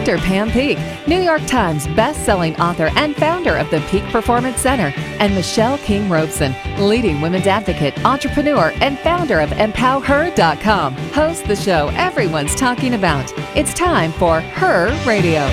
Dr. Pam Peak, New York Times best-selling author and founder of the Peak Performance Center, and Michelle King Robeson, leading women's advocate, entrepreneur, and founder of EmpowerHer.com, hosts the show everyone's talking about. It's time for Her Radio.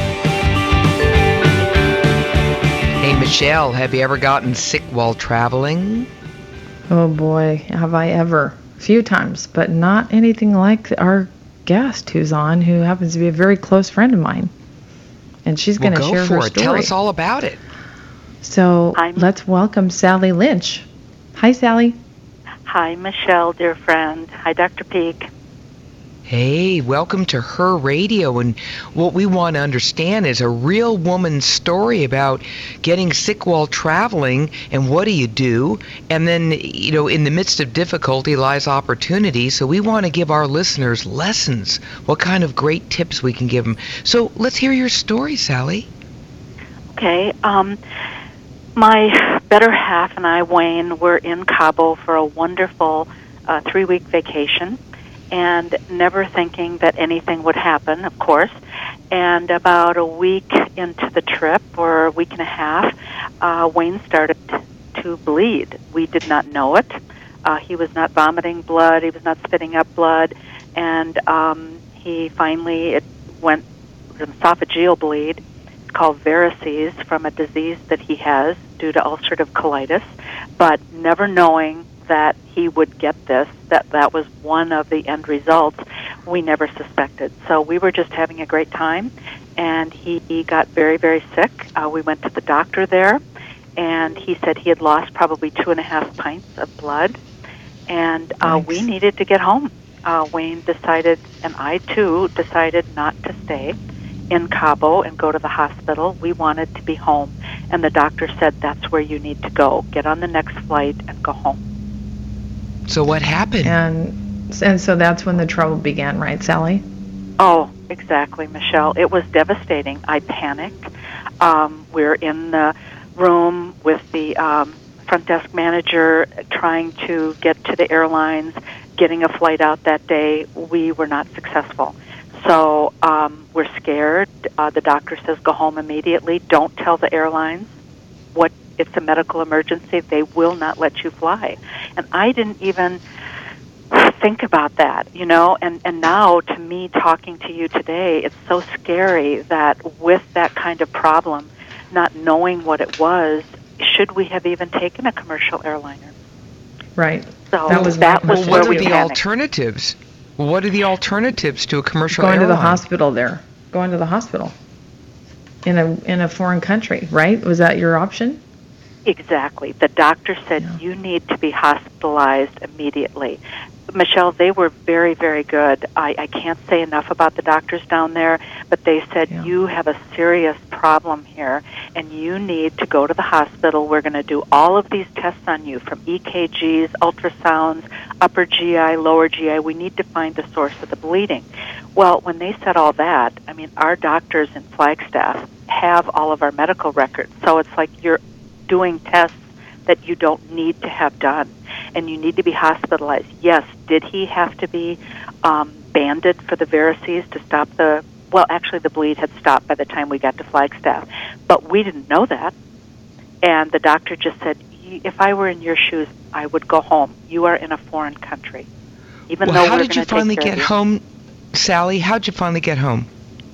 Hey, Michelle, have you ever gotten sick while traveling? Oh boy, have I ever. A few times, but not anything like our guest who's on, who happens to be a very close friend of mine. And she's going to share her story. Tell us all about it. So let's welcome Sally Lynch. Hi, Sally. Hi, Michelle, dear friend. Hi, Dr. Peak. Hey, welcome to Her Radio, and what we want to understand is a real woman's story about getting sick while traveling, and what do you do? And then, in the midst of difficulty lies opportunity, so we want to give our listeners lessons, what kind of great tips we can give them. So let's hear your story, Sally. Okay, my better half and I, Wayne, were in Cabo for a wonderful 3-week vacation, and never thinking that anything would happen, of course. And about a week into the trip, or a week and a half, Wayne started to bleed. We did not know it. He was not vomiting blood. He was not spitting up blood. And he finally, it was an esophageal bleed. It's called varices, from a disease that he has due to ulcerative colitis. But never knowing that he would get this, that was one of the end results, we never suspected. So we were just having a great time, and he got very, very sick. We went to the doctor there, and he said he had lost probably 2.5 pints of blood, and we needed to get home. Wayne decided, and I too decided, not to stay in Cabo and go to the hospital. We wanted to be home, and the doctor said, that's where you need to go. Get on the next flight and go home. So what happened? And so that's when the trouble began, right, Sally? Oh, exactly, Michelle. It was devastating. I panicked. We're in the room with the front desk manager trying to get to the airlines, getting a flight out that day. We were not successful. So we're scared. The doctor says, go home immediately. Don't tell the airlines what. It's a medical emergency. They will not let you fly. And I didn't even think about that, and now, to me, talking to you today, it's so scary that with that kind of problem, not knowing what it was, should we have even taken a commercial airliner? Right. So that was what are the alternatives? What are the alternatives to a commercial airline? Going to the hospital there. Going to the hospital in a foreign country, right? Was that your option? Exactly. The doctor said, you need to be hospitalized immediately. Michelle, they were very, very good. I can't say enough about the doctors down there, but they said, you have a serious problem here, and you need to go to the hospital. We're going to do all of these tests on you, from EKGs, ultrasounds, upper GI, lower GI. We need to find the source of the bleeding. Well, when they said all that, our doctors in Flagstaff have all of our medical records, so it's like you're doing tests that you don't need to have done, and you need to be hospitalized. Yes, did he have to be banded for the varices to stop the bleed had stopped by the time we got to Flagstaff, but we didn't know that, and the doctor just said, if I were in your shoes, I would go home. You are in a foreign country. How did you finally get home, Sally? How did you finally get home?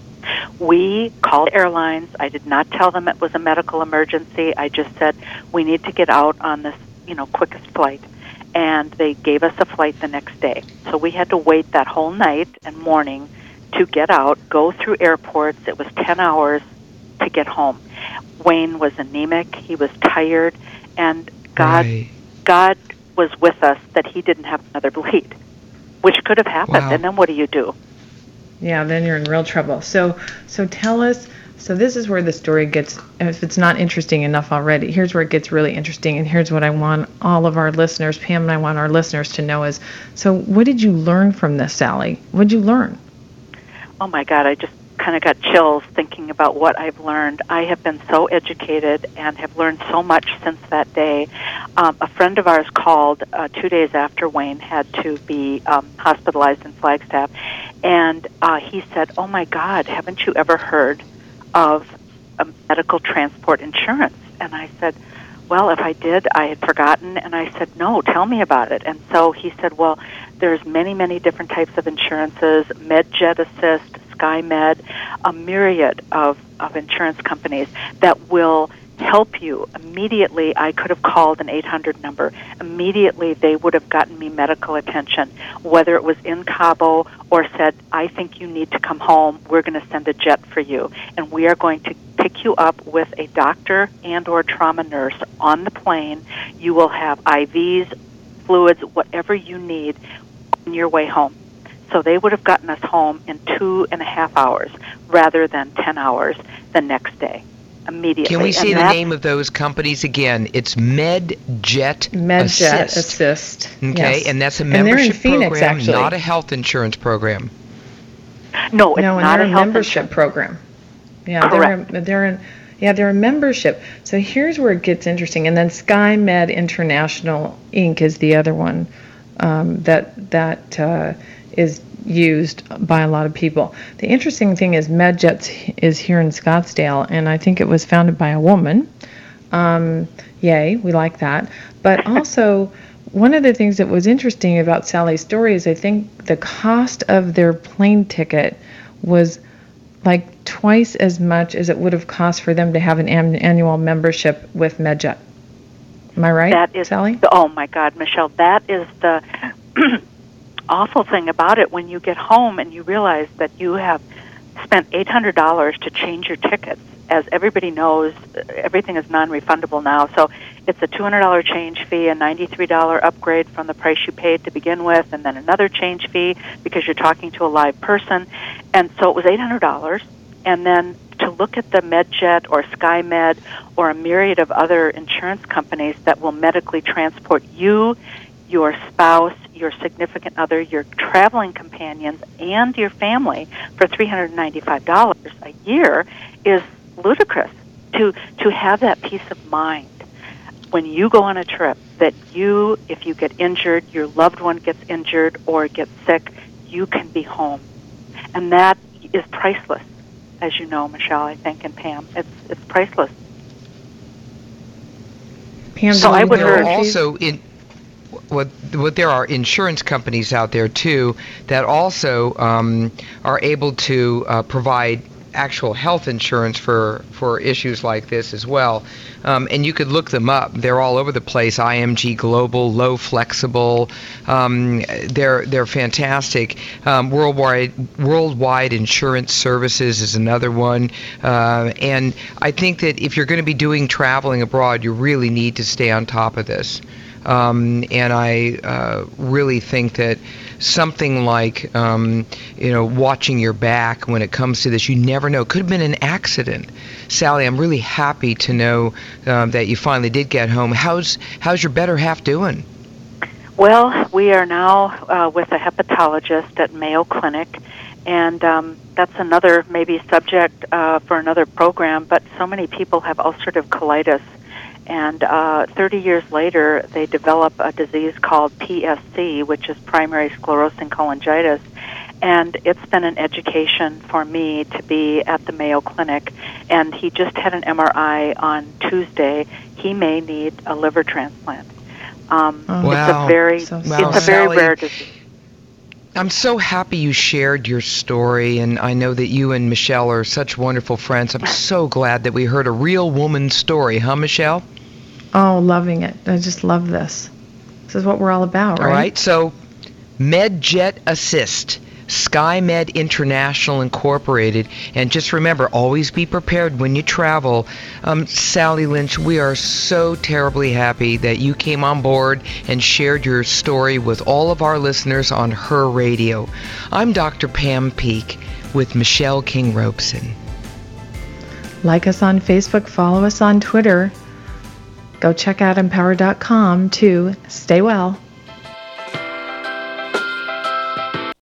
We called airlines. I did not tell them it was a medical emergency. I just said, we need to get out on this, quickest flight. And they gave us a flight the next day. So we had to wait that whole night and morning to get out, go through airports. It was 10 hours to get home. Wayne was anemic. He was tired. And God was with us that he didn't have another bleed, which could have happened. Wow. And then what do you do? Yeah, then you're in real trouble. So tell us, so this is where the story gets, if it's not interesting enough already, here's where it gets really interesting, and here's what I want all of our listeners, Pam and I want our listeners to know is, so what did you learn from this, Sally? What did you learn? Oh my God, I just kind of got chills thinking about what I've learned. I have been so educated and have learned so much since that day. A friend of ours called 2 days after Wayne had to be hospitalized in Flagstaff, And he said, "Oh my God, haven't you ever heard of medical transport insurance?" And I said, "Well, if I did, I had forgotten." And I said, "No, tell me about it." And so he said, "Well, there's many, many different types of insurances, MedJet Assist, SkyMed, a myriad of insurance companies that will help you immediately." I could have called an 800 number. Immediately, they would have gotten me medical attention, whether it was in Cabo or said, "I think you need to come home. We're going to send a jet for you, and we are going to pick you up with a doctor and or trauma nurse on the plane. You will have IVs, fluids, whatever you need on your way home." So they would have gotten us home in 2.5 hours rather than 10 hours the next day. Immediately. Can we say the name of those companies again? It's MedJet Assist. Okay, yes. and that's a membership Phoenix, program, actually. not a health insurance program. No, it's not a health membership program. Yeah, correct. They're a membership. So here's where it gets interesting. And then SkyMed International Inc. is the other one that is used by a lot of people. The interesting thing is MedJet is here in Scottsdale, and I think it was founded by a woman. Yay, we like that. But also, one of the things that was interesting about Sally's story is I think the cost of their plane ticket was like twice as much as it would have cost for them to have an annual membership with MedJet. Am I right, that is, Sally? Oh, my God, Michelle, that is the awful thing about it when you get home and you realize that you have spent $800 to change your tickets. As everybody knows, everything is non-refundable now, so it's a $200 change fee, a $93 upgrade from the price you paid to begin with, and then another change fee because you're talking to a live person. And so it was $800, and then to look at the MedJet or SkyMed or a myriad of other insurance companies that will medically transport you, your spouse, your significant other, your traveling companions, and your family for $395 a year is ludicrous. To have that peace of mind when you go on a trip that you, if you get injured, your loved one gets injured or gets sick, you can be home. And that is priceless, as you know, Michelle, I think, and Pam. It's priceless. Pam, so I would urge also there are insurance companies out there too that also are able to provide actual health insurance for issues like this as well, and you could look them up. They're all over the place. IMG Global, Low Flexible, they're fantastic. Worldwide Insurance Services is another one, and I think that if you're going to be doing traveling abroad, you really need to stay on top of this. And I really think that something like, watching your back when it comes to this, you never know. Could have been an accident. Sally, I'm really happy to know that you finally did get home. How's your better half doing? Well, we are now with a hepatologist at Mayo Clinic, and that's another maybe subject for another program, but so many people have ulcerative colitis. And 30 years later, they develop a disease called PSC, which is primary sclerosing cholangitis. And it's been an education for me to be at the Mayo Clinic. And he just had an MRI on Tuesday. He may need a liver transplant. Wow. It's a very Sally, rare disease. I'm so happy you shared your story, and I know that you and Michelle are such wonderful friends. I'm so glad that we heard a real woman's story, huh, Michelle? Oh, loving it. I just love this. This is what we're all about, right? All right, so MedJet Assist, SkyMed International Incorporated, and just remember, always be prepared when you travel. Sally Lynch, we are so terribly happy that you came on board and shared your story with all of our listeners on Her Radio. I'm Dr. Pam Peeke with Michelle King Robeson. Like us on Facebook, follow us on Twitter. Go check out empower.com too. Stay well.